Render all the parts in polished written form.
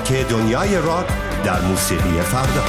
راک دنیای راک در موسیقی فردا.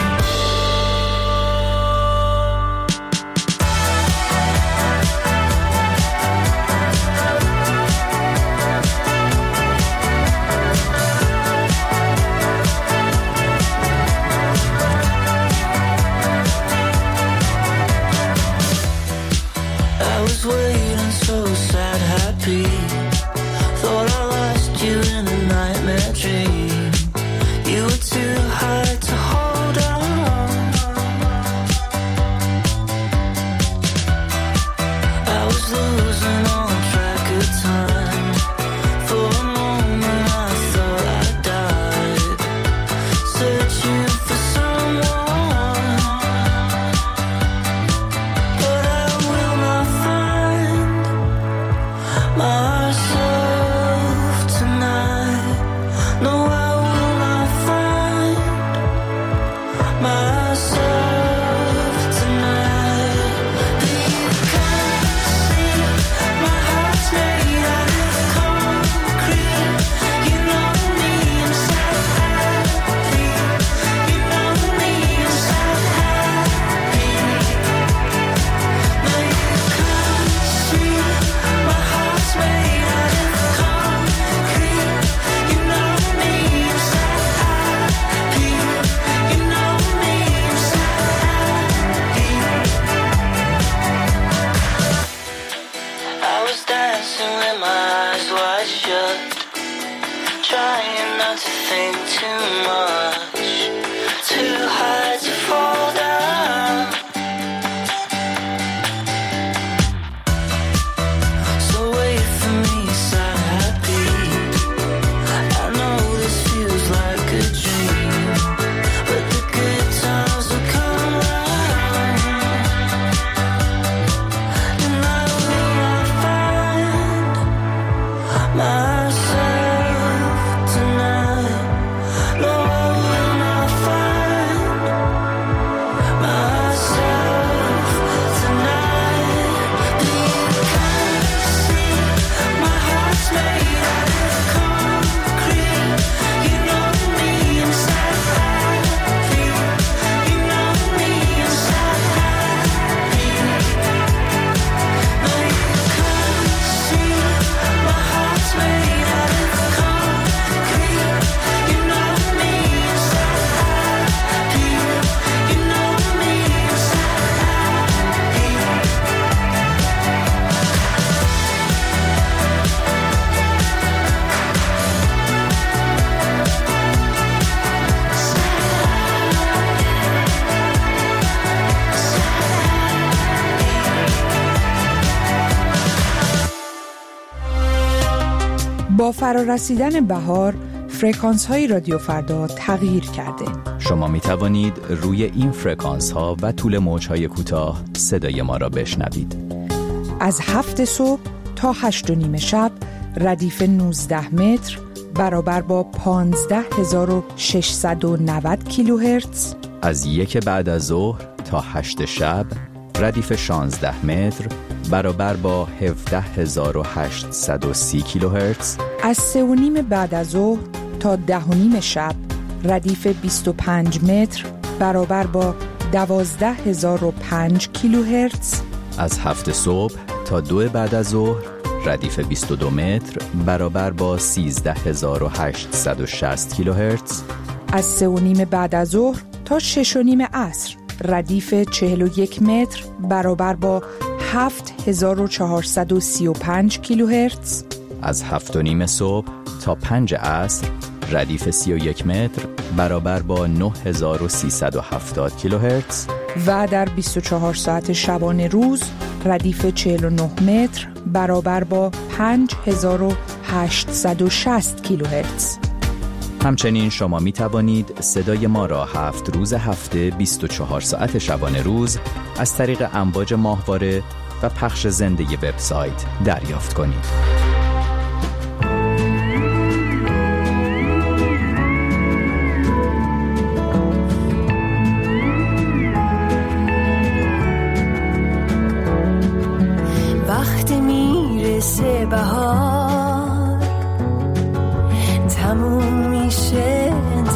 با فرارسیدن بهار، فرکانس‌های رادیو فردا تغییر کرده. شما می توانید روی این فرکانس‌ها و طول موج‌های کوتاه صدای ما را بشنوید. از 7 صبح تا 8:30 شب ردیف 19 متر برابر با 15690 کیلوهرتز. از 1 بعد از ظهر تا 8 شب ردیف 16 متر برابر با 17830 کیلوهرتز. از 3:30 بعد از ظهر تا 10:30 شب ردیف 25 متر برابر با 12005 کیلوهرتز. از 7 صبح تا 2 بعد از ظهر ردیف 22 متر برابر با 13860 کیلوهرتز. از 3:30 بعد از ظهر تا 6:30 عصر ردیف 41 متر برابر با 7435 کیلوهرتز. از 7:30 صبح تا 5 عصر ردیف 31 متر برابر با 9370 کیلوهرتز. و در 24 ساعت شبانه روز ردیف 49 متر برابر با 5860 کیلوهرتز. همچنین شما می توانید صدای ما را 7 روز هفته 24 ساعت شبانه روز از طریق امواج ماهواره و پخش زنده وبسایت دریافت کنید. وقتی میرسه بهار تموم میشه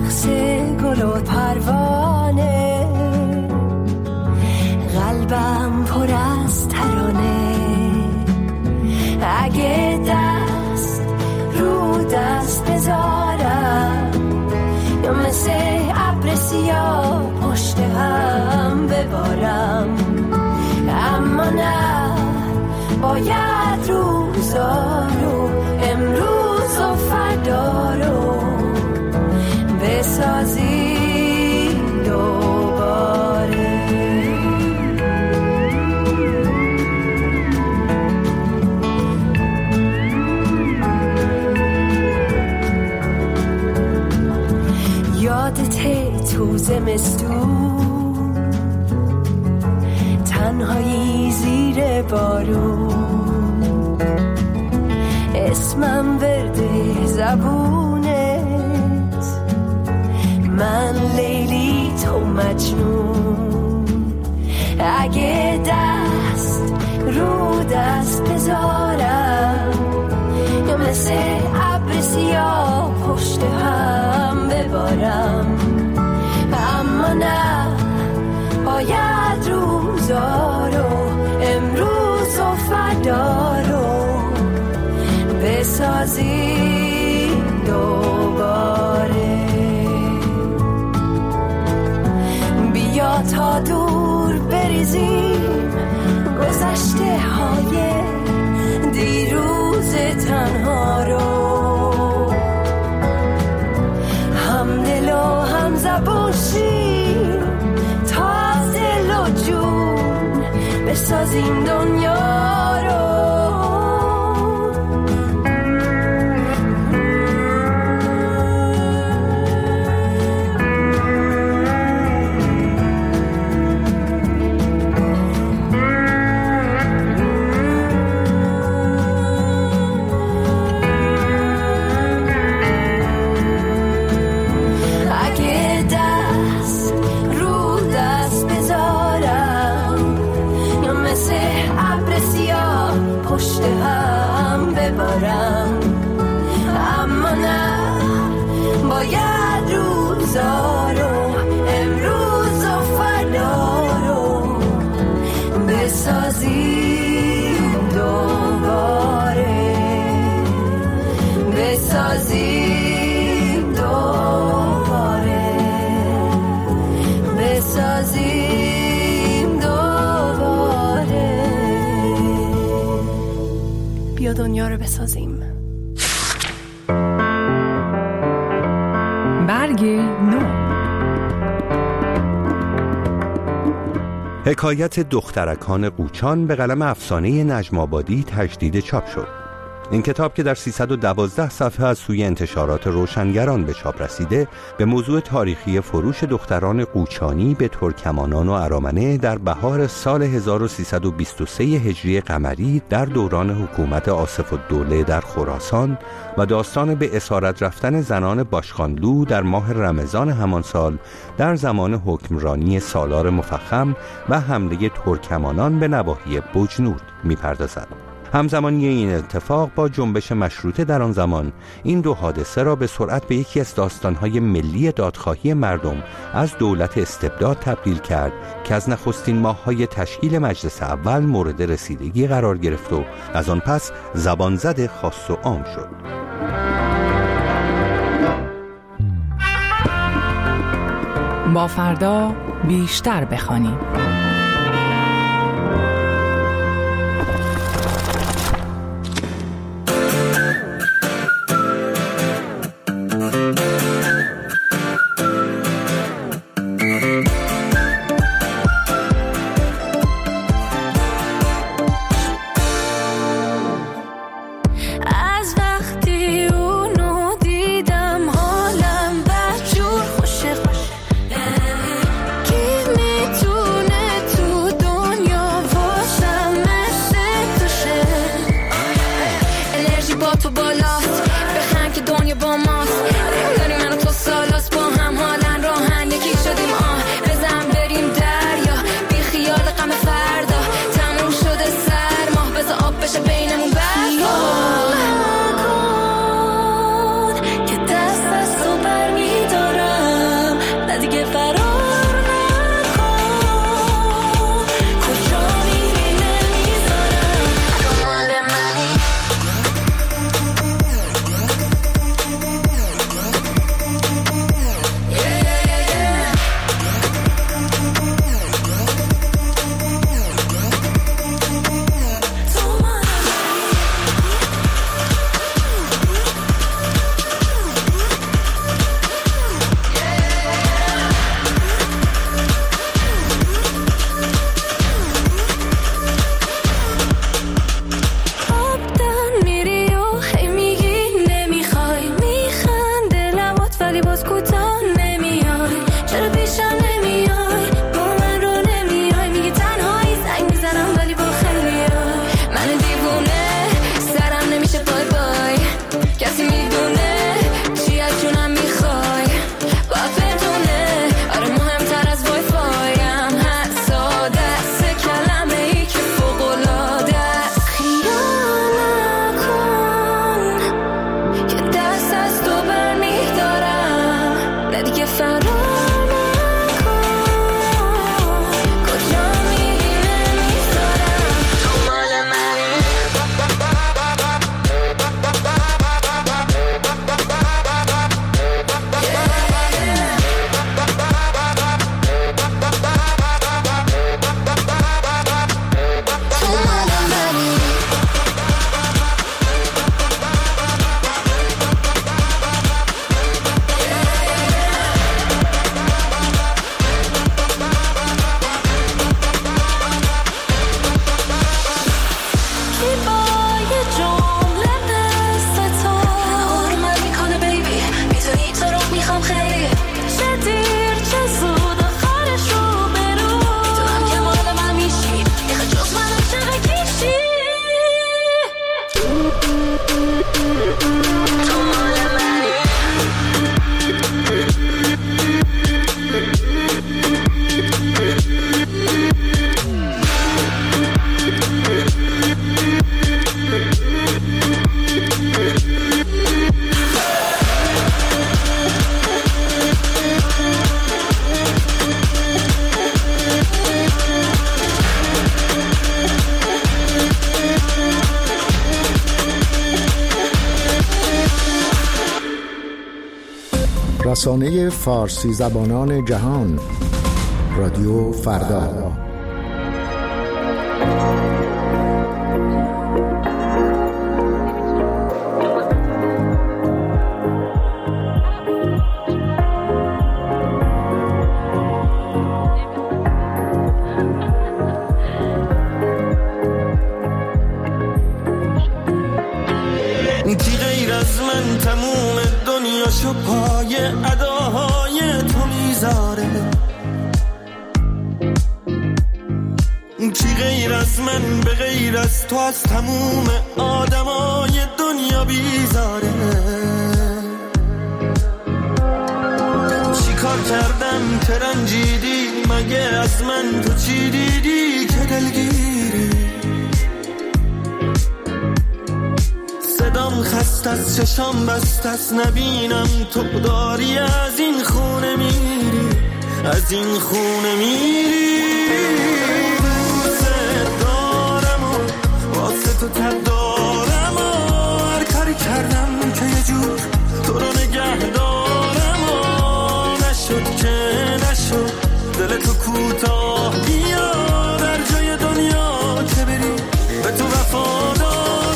رقص گل و پروانه، قلبم پر از ترانه. اگه دست رو دست بذارم یا مثل ابر سیاه پشت هم ببارم، اما نه، باید روزا رو امروز و فردا رو بسازی دوباره. یادته تو زمستون تنهایی زیر بارون، اسمم ورده زبونت، من لیلی تو مجنون. اگه دست رو دست بذارم یا مثل ابر سیاه پشت هم ببارم، اما نه، باید روزا رو امروز و فردا رو بسازی دوباره. بیا تا دور بریزیم گذشته های دیروز تنها رو، هم دل و هم زبون شیم تا از دل و جون بسازیم دنیا رو. اما نه، باید روزا رو امروز و فردا رو بسازیم دوباره، بسازیم دوباره، بسازیم دوباره. بیا دنیا رو بسازیم. برگ نو. حکایت دخترکان قوچان به قلم افسانه نجم آبادی تجدید چاپ شد. این کتاب که در 312 صفحه از سوی انتشارات روشنگران به چاپ رسیده، به موضوع تاریخی فروش دختران قوچانی به ترکمانان و ارامنه در بهار سال 1323 هجری قمری در دوران حکومت آصف الدوله در خراسان و داستان به اسارت رفتن زنان باشخانلو در ماه رمضان همان سال در زمان حکمرانی سالار مفخم و حمله ترکمانان به نواحی بجنورد می‌پردازد. همزمانی این اتفاق با جنبش مشروطه در آن زمان، این دو حادثه را به سرعت به یکی از داستان‌های ملی دادخواهی مردم از دولت استبداد تبدیل کرد که از نخستین ماه‌های تشکیل مجلس اول مورد رسیدگی قرار گرفت و از آن پس زبانزد خاص و عام شد. با فردا بیشتر بخوانیم. کی میتونه رسانه فارسی زبانان جهان، رادیو فردا. کی غیر از من تموم دنیاشو پای اداهای تو میذاره؟ کی غیر از من به غیر از تو از تموم آدمای دنیا بیزاره؟ چی کار کردم که رنجیدی؟ مگه از من تو چی دیدی که دلگیری؟ صدام خست از چشام بست از نبینم تو داری از این خونه میری، از این خونه میری. دوست دارم و واسه تو تب دارم و هر کاری کردم که یه جور تو رو نگه دارم و نشد که نشد دل تو کوتاه بیا در جای دنیا که بری به تو وفادار.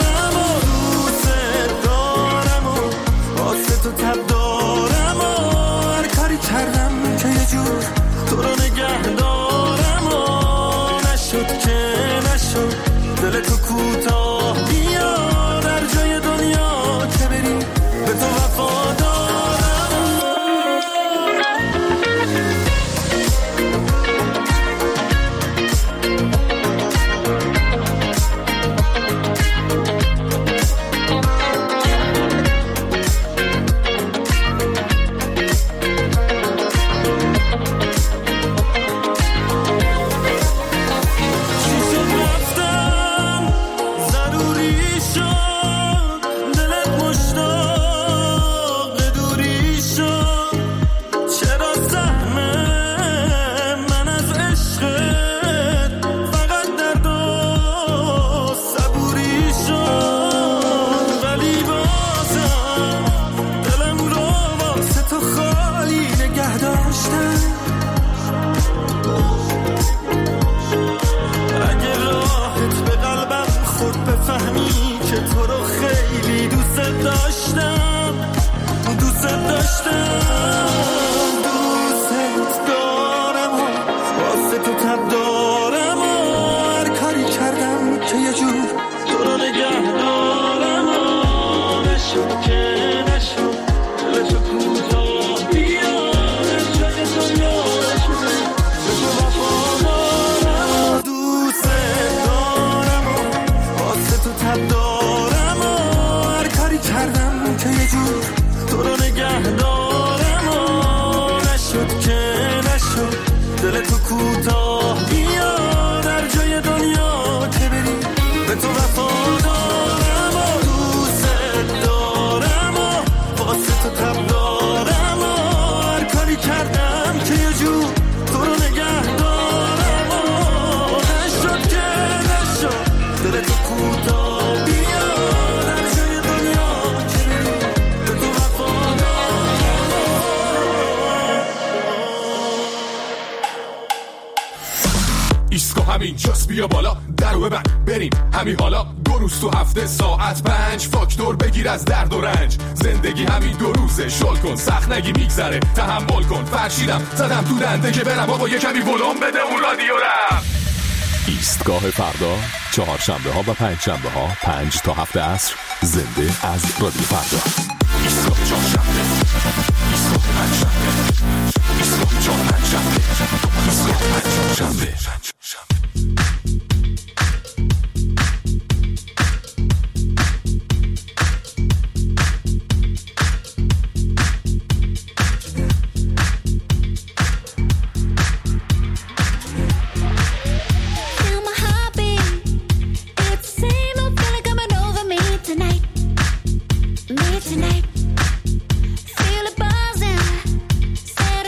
تو تب دارم و هر کاری کردم که یه جور تو رو نگه دارم و نشد که نشد دل تو کوتاه بیا در جای دنیا که بری به تو وفادارم. اینجاست بیا بالا درو ببند بریم همین حالا. 2 روز تو هفته ساعت 5 فاکتور بگیر از درد و رنج. زندگی همین 2 روزه شل کن سخت نگی میگذره تحمل کن. فرشیدم زدم تو دنده که برم بابا یه کمی ولوم بده اون رادیو رم. ایستگاه فردا چهارشنبه ها و پنجشنبه ها 5 تا 7 عصر زنده از رادیو فردا. ایستگاه چهارشنبه، ایستگاه پنجشنبه، ایستگاه چهارشنبه، ایستگاه پنجشنبه. Tonight, feel it buzzing, set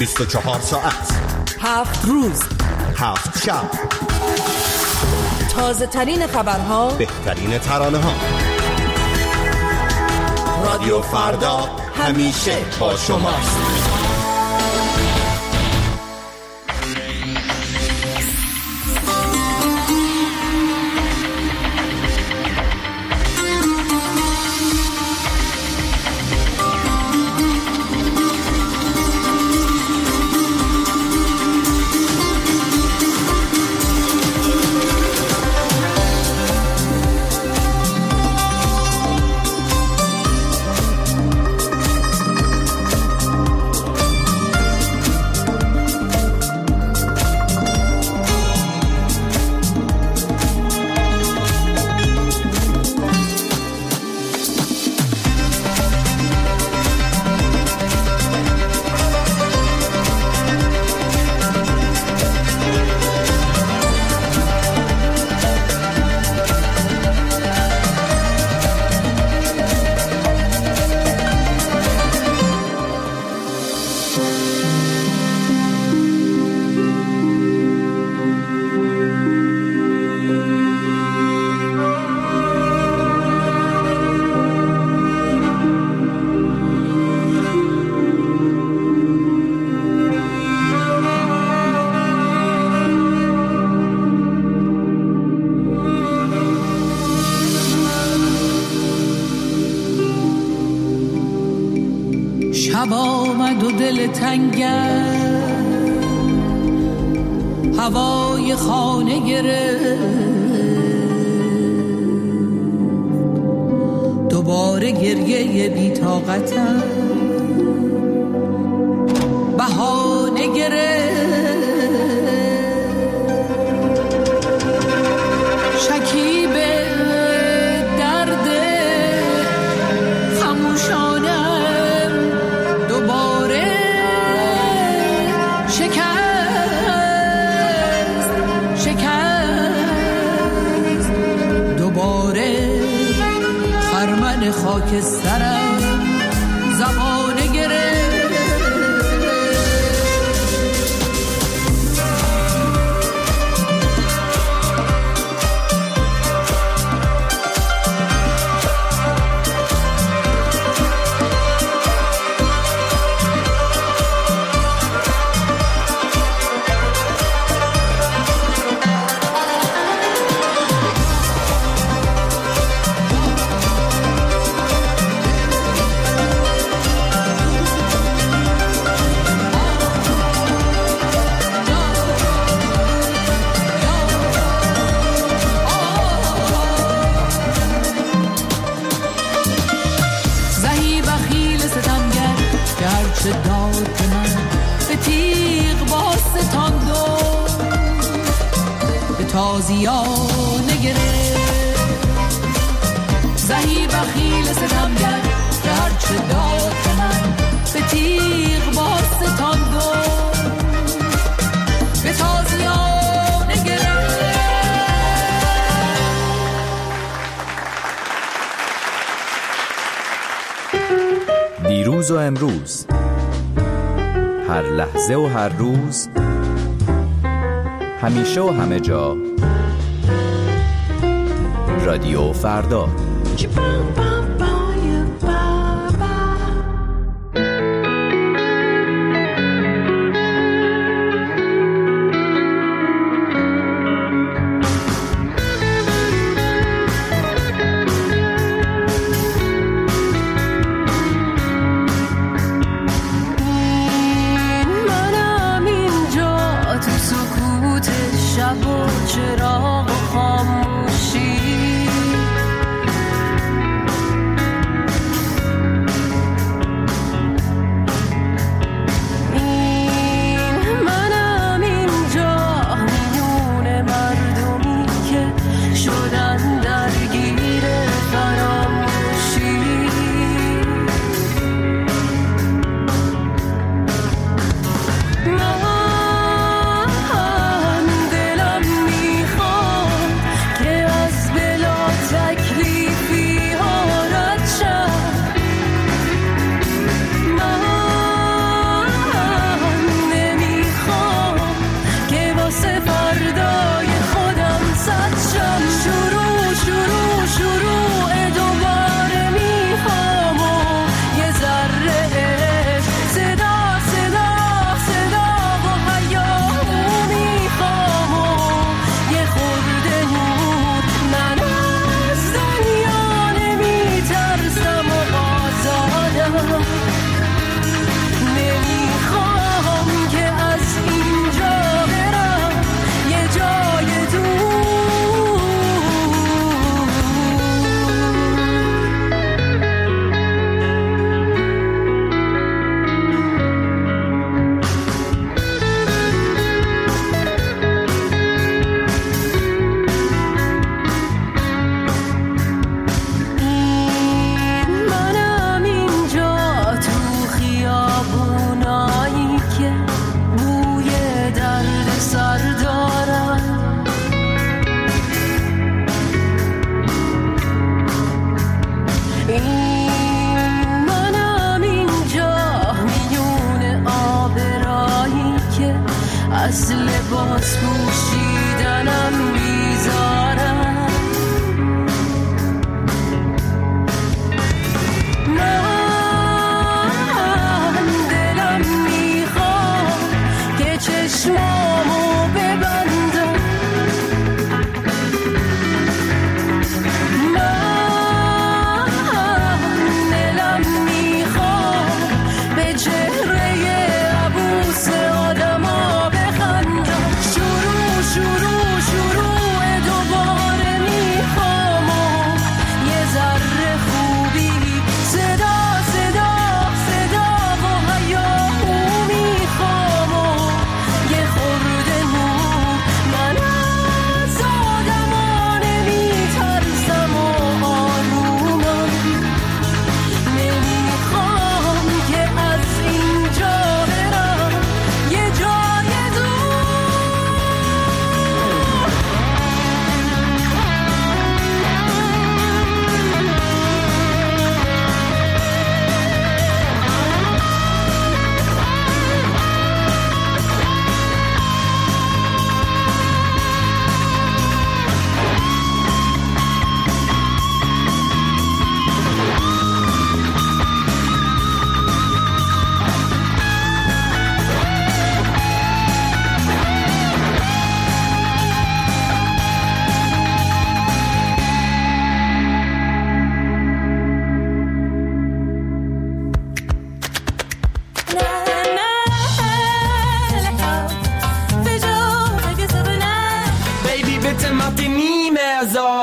24 ساعت 7 روز 7 شب، تازه ترین خبرها، بهترین ترانه ها. رادیو فردا همیشه با شماست. شب آمد و دل تنگم هوای خانه گرفت، دوباره گریه بی‌طاقتم بهانه گرفت. شکیب درد خموشانم دوباره شکست، دوباره خرمن خاکسترم زبانه گرفت. تازیانه گرفت، زهی بخیل ستمگر که هرچه داد به من به تیغ باز ستاند و به تازیانه گرفت. دیروز و امروز، هر لحظه و هر روز، همیشه و همه جا، رادیو فردا. منم اینجا تو سکوت شب و چراغ خاموشی،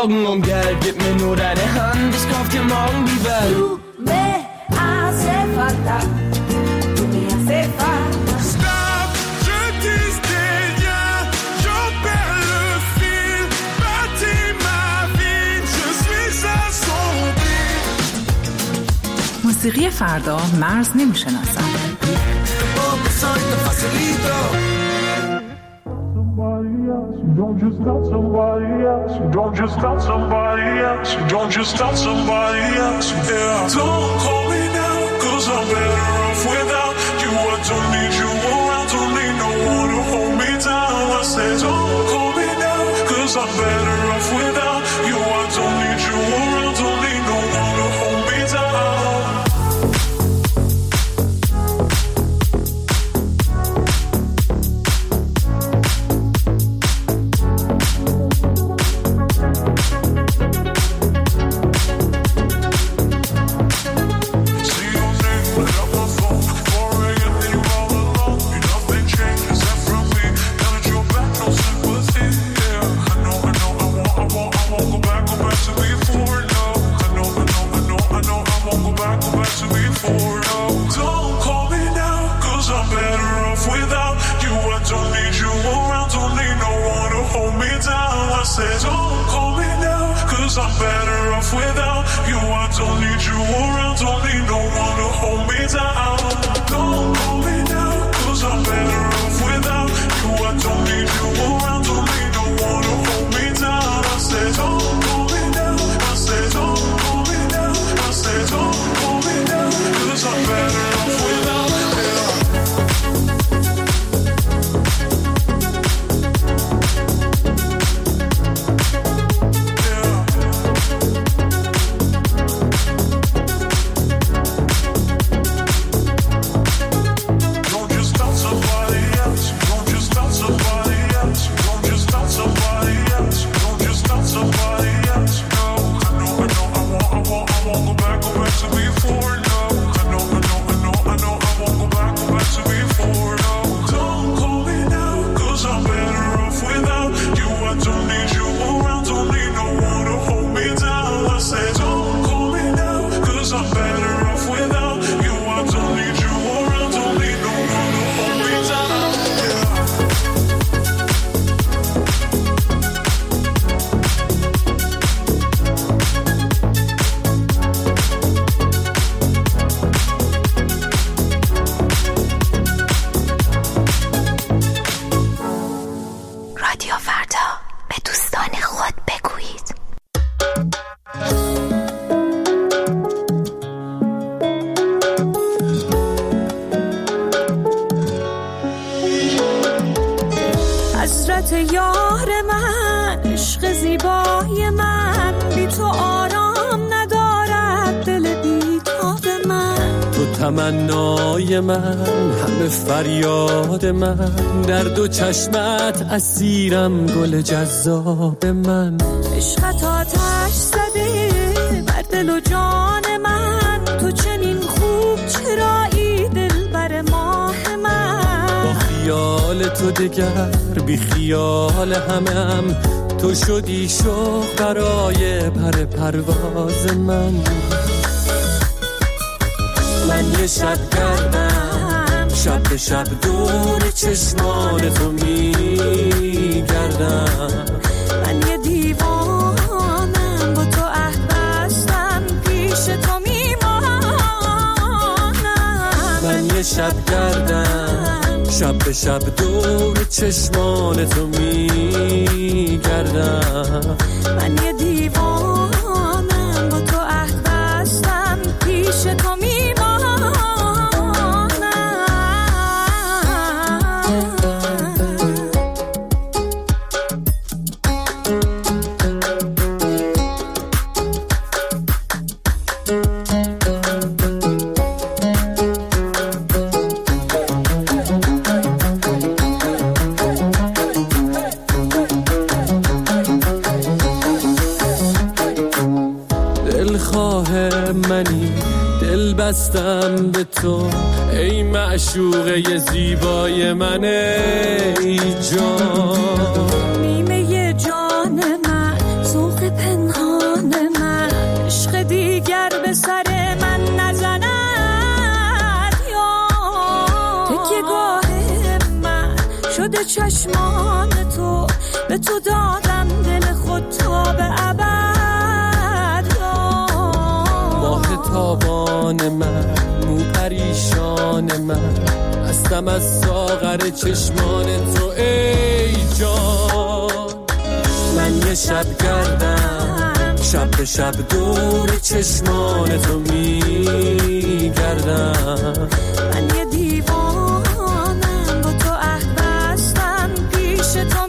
Augen umgelt, gib mir nur deine Hand, ich kauf dir morgen die Welt. Du me hace falta, tu me hace falta. Stop, je disais, je perds le fil, bâtis ma vie, je suis assombri. موسیقی فردا مرز نمیشناسد. You don't just got somebody else. You don't just got somebody else. You don't just got somebody else. Yeah. Don't call me now, 'cause I'm better off without you. I don't need you around. Don't need no one to hold me down. I said don't call me now, 'cause I'm better off without you. I don't need you around. Don't need no one to hold me down. تمنای من، همه فریاد من، در دو چشمت اسیرم گل جذاب من. عشقت آتش زده بر دل و جان من، تو چنین خوب چرایی دلبر ماه من. با خیال تو دگر بی خیال همم، تو شدی شوق برای پر پرواز من. من یه شب گردم، شب به شب دور چشمان تو میگردم. من یه دیوانم، با تو عهد بستم، پیش تو میمانم. من یه شب گردم، شب به شب دور چشمان تو میگردم. من یه دیوانم، با تو عهد بستم، پیش تو میمانم. بستم به تو ای معشوقه زیبای من، ای جان. نیمه جان من، ذوق به چشمان تو، به تو دادم دل خود تا به ابد. ماه تابان من، مو پریشان من، هستم از ساغر چشمان تو ای جان. من یه شب گردم، شب به شب دور چشمان تو میگردم. من یه دیوانم، با تو عهد بستم، پیش تو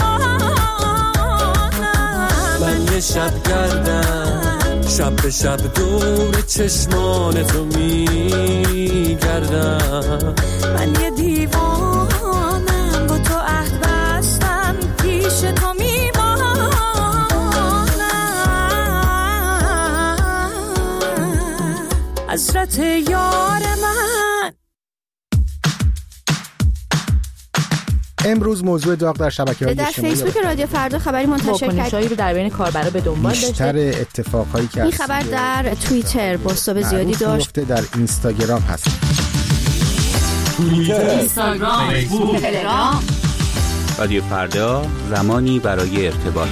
میمانم. من یه شب گردم، شب به شب دور چشمان تو میگردم. من یه دیوانم، با تو عهد بستم، پیش تو میمانم. حسرت یار من. امروز موضوع داغ در شبکه‌های اجتماعی در فیسبوک رادیو فردا خبری منتشر کرد رو در بین کاربرا به دنبال داشته. بیشتر اتفاقایی که این خبر در توییتر بازتاب زیادی داشت. در اینستاگرام هست. توییتر، اینستاگرام، فیسبوک، تلگرام. رادیو فردا، زمانی برای ارتباط.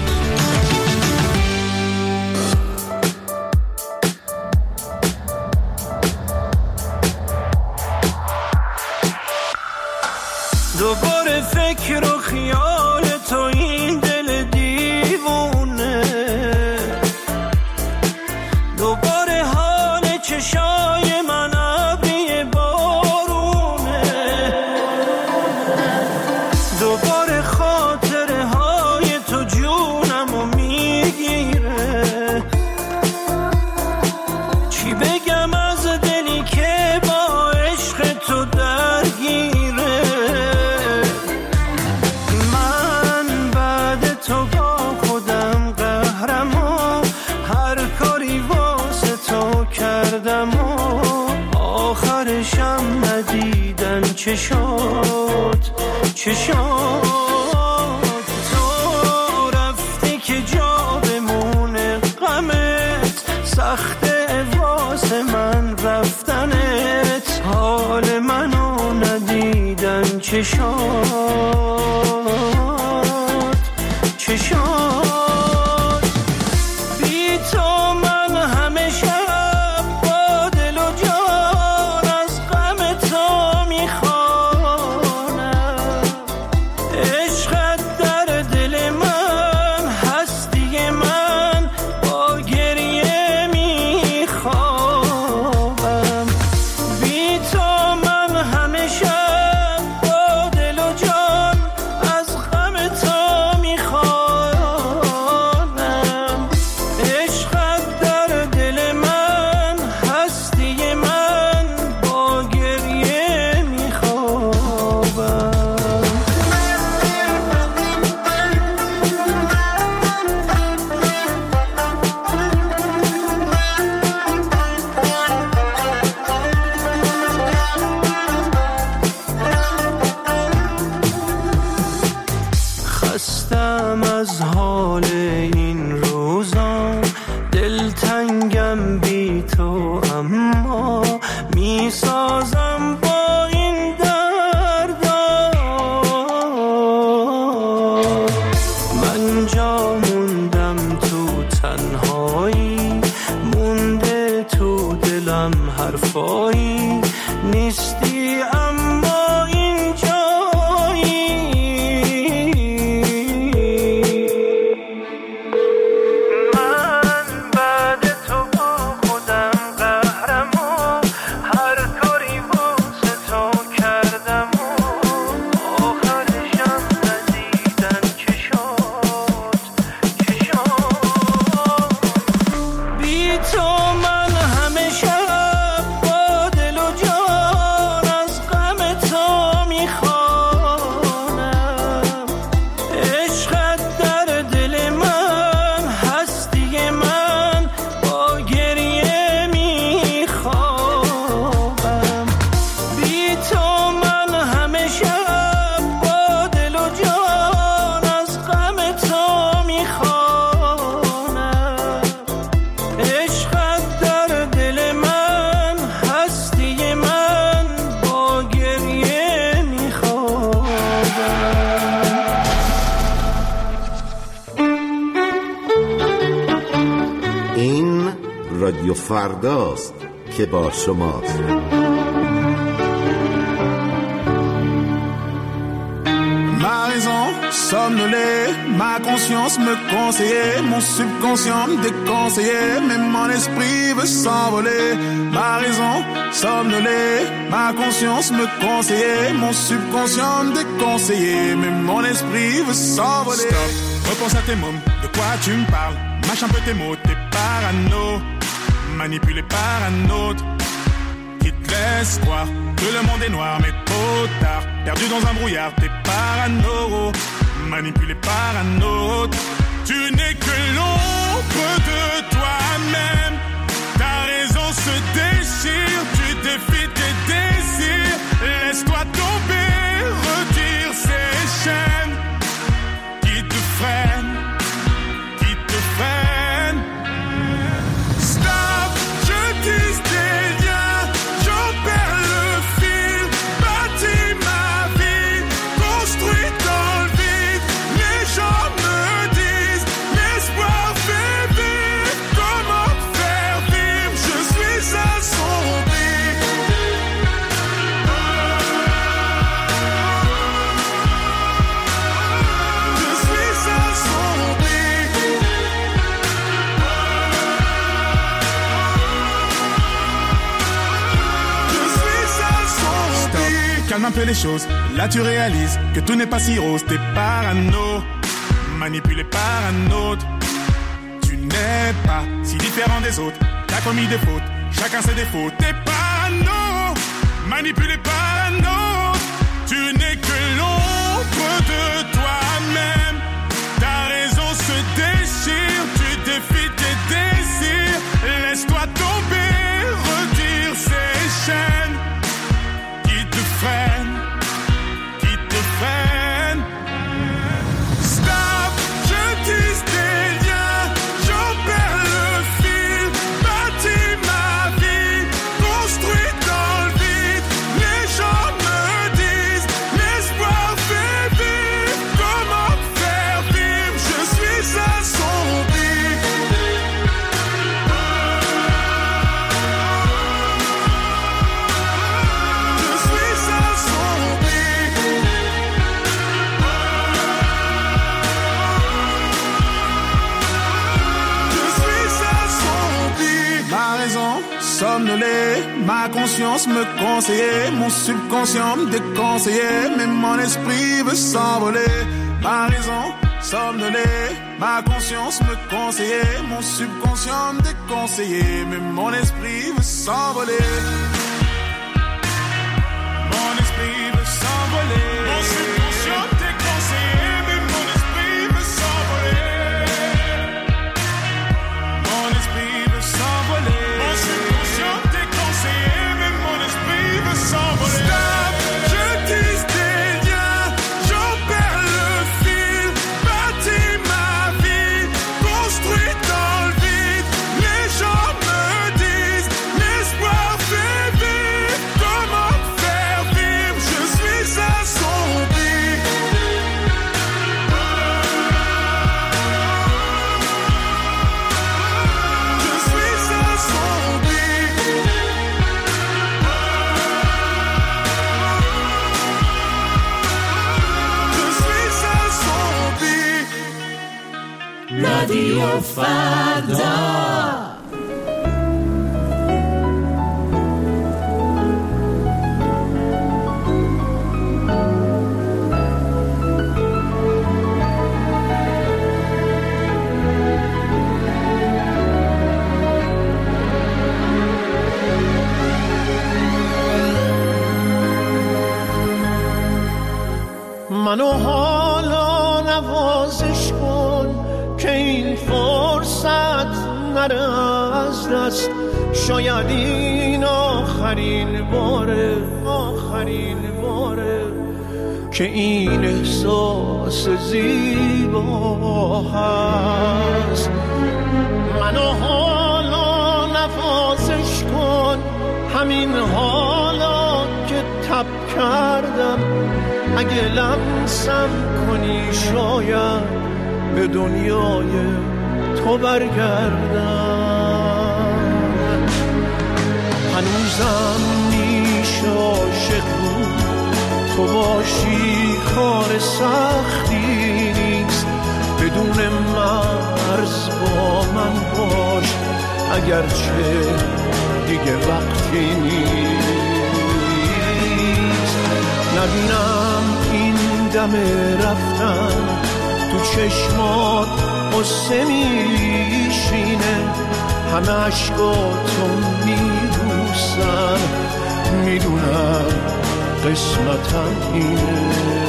دوباره فکر و خیال تو این دل دیوونه، دوباره حال چشای من ابری بارونه، دوباره خاطره های تو جونمو میگیره. چی بگم از دلی که با عشق تو درگیره. آخرشم ندیدن چه شد تو رفتی که جا بمونه غمت، سخته واسه من رفتنت، حال منو ندیدن چه شد بی تو من همیشه خستم از حال این روزا، دلتنگم بی تو، اما میسازم با این دردا. من جا موندم تو تنهایی، مونده تو دلم حرفایی، نیستی اما این جایی. من بعد تو با خودم قهرم و هر کاری واسه تو کردم و آخرشم ندیدن چه شد بی تو من همیشه با دل و جان از غم فرداست که با شماست. Ma raison somnolée, ma conscience me conseillait, mon subconscient me déconseillait, mais mon esprit veut s'envoler. Ma raison somnolée, ma conscience me conseillait, mon subconscient me déconseillait, mais mon esprit veut s'envoler. Stop, repense à tes mômes, de quoi tu me parles? Mâche un peu tes mots, t'es parano, manipulé par un autre qui te laisse croire que le monde est noir, mais trop tard. Perdu dans un brouillard, t'es parano, manipulé par un autre. Tu n'es que l'ombre de toi-même. Ta raison se déchire, tu défies tes désirs. Laisse-toi tomber, retire ces chaînes qui te freinent, qui te freinent. Stop, je tisse des liens, j'en perds le fil. Bâtis ma vie, construit dans le vide. Les gens me disent, l'espoir fait vivre. Comment faire vivre? Je suis assombri. Je suis assombri. Je suis assombri. Calme un peu les choses, là tu réalises que tout n'est pas si rose. T'es parano, manipulé par un autre. Tu n'es pas si différent des autres. T'as commis des fautes, chacun ses défauts. T'es parano, manipulé par un autre. Tu n'es que l'ombre de toi-même. Ta raison se déchire, tu défies tes désirs. Laisse-toi tomber, retire ces chaînes qui te freinent, qui te freinent. Stop, je tisse des liens, j'en perds le fil. Bâtis ma vie, construit dans le vide. Les gens me disent, l'espoir fait vivre. Comment faire vivre? Je suis assombri. Je suis assombri. Je suis assombri. Ma raison somnolée, ma conscience me conseillait, mon subconscient me déconseillait, mais mon esprit veut s'envoler. Ma raison somnolée, ma conscience me conseillait, mon subconscient me déconseillait, mais mon esprit veut s'envoler. Mon esprit veut s'envoler. Mon subconscient déconseillé, mais mon esprit veut s'envoler. Mon esprit veut s'envoler. Mon subconscient déconseillé, mais mon esprit veut s'envoler. Stop, je tisse des liens, j'en perds le fil. Bâtis ma vie, construit dans le vide. Les gens me disent, l'espoir fait vivre. Comment faire vivre? Je suis assombri. Je suis assombri. Je suis assombri. رادیو فردا. منو حالا نوازش کن که این فرصت نره از دست. شاید این آخرین باره که این احساس زیبا هست. منو حالا نوازش کن، همین حالا که تب کردم. اگه لمسم کنی شاید به دنیای تو برگردم. هنوزم میشه عاشق بود، تو باشی کار سختی نیست، بدون مرز با من باش اگرچه دیگه وقتی نیست. نبینم این دم رفتن تو چشمات قصه میشینه، همه عشقاتو میبوسن، میدونم قسمتم اینه.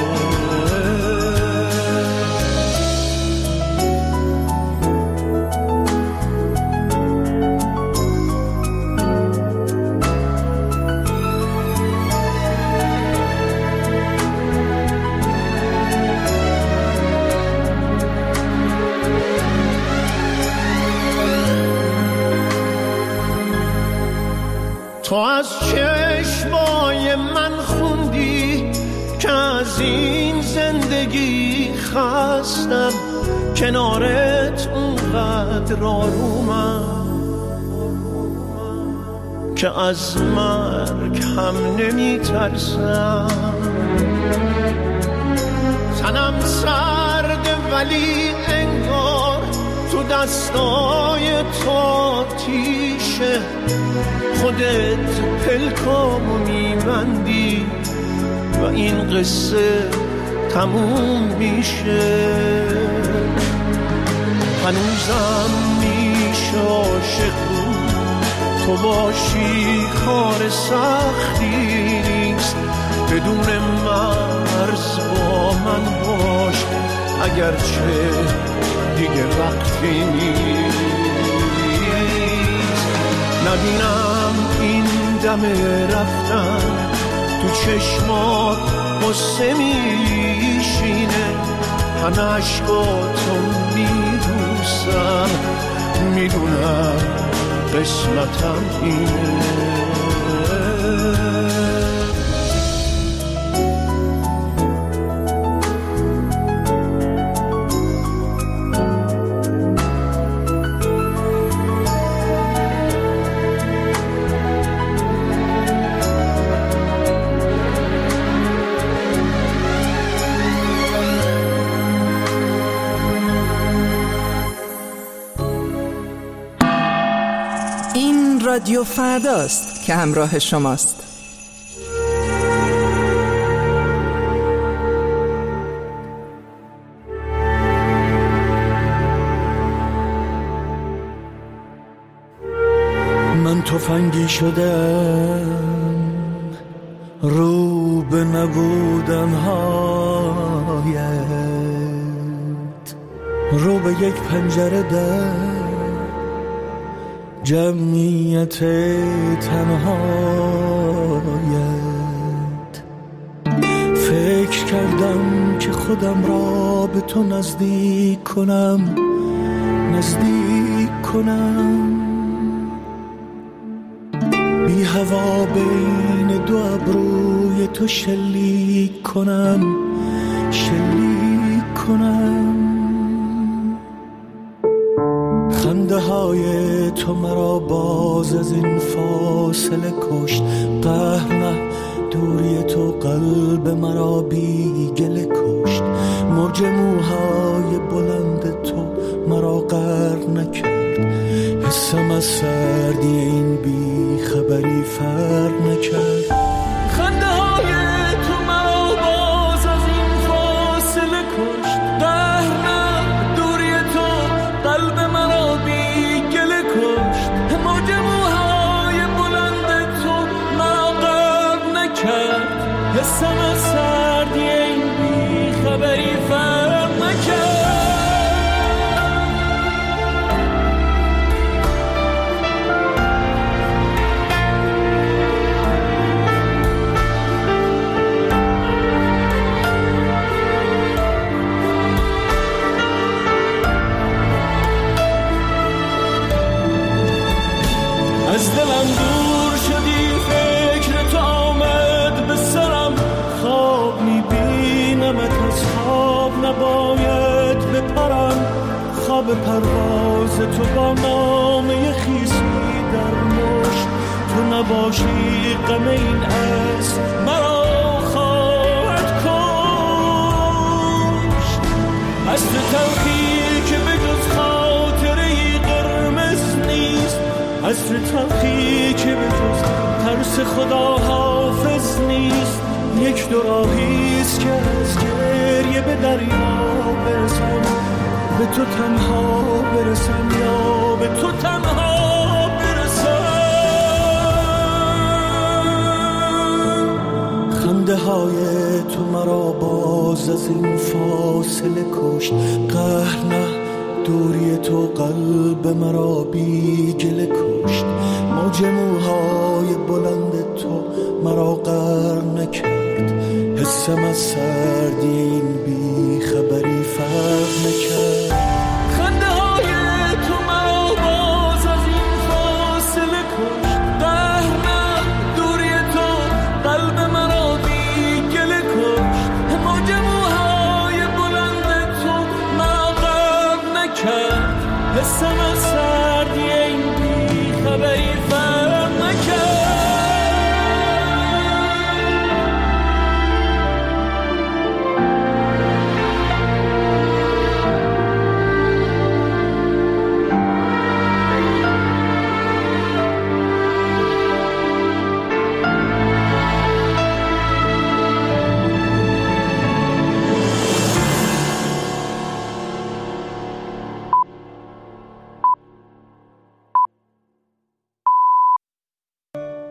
تو از چشمای من خوندی که از این زندگی خستم، کنارت اونقدر آرومم که از مرگ هم نمی ترسم. تنم سرده ولی انگار تو دستای تو آتیشه، خودت پلکامو میبندی و این قصه تموم میشه. هنوزم میشه عاشق بود، تو باشی کار سختی نیست، بدون مرز با من باش اگرچه دیگه وقتی نیست. نبینم این دم رفتن تو چشمات قصه میشینه، همه عشقاتو میبوسم، میدونم قسمتم اینه. رادیو فرداست که همراه شماست. من تفنگی شدم رو به نبودن هایت، رو به یک پنجره در جمعیت تنهایت. فکر کردم که خودم را به تو نزدیک کنم، بی هوا بین دو ابروی تو شلیک کنم. خنده های تو مرا باز از این فاصله کشت، قهر نه دوری تو قلب مرا بی گله کشت. موج موهای بلند تو مرا غرق نکرد، حسم از سردی این بی خبری فرق نکرد. خنده های تو مرا باز از این فاصله کشت، قهر نه دوری تو قلب مرا بی گله کشت. موج موهای بلند تو مرا غرق نکرد، حسم از سردی این بی خبری فرق نکرد. از دلم دور شدی، فکر تو آمد به سرم، خواب میبینمت از خواب نباید بپرم. خواب پرواز تو با نامه خیسی در مشت، تو نباشی غم این از مرا خواهد کشت. از تو تلخی که به جز خاطره‌ای قرمز نیست، از تو تلخی که به جز ترس خدا حافظ نیست. یک دو راهیست که از گریه به دریا برسم، به تو تنها برسم یا به تو تنها برسم. خنده های تو مرا باز از این فاصله کشت، قهر نه دوری تو قلب مرا بی گله کشت. موج موهای بلند تو مرا غرق نکرد، حسم از سردی این بی خبری فرق نکرد.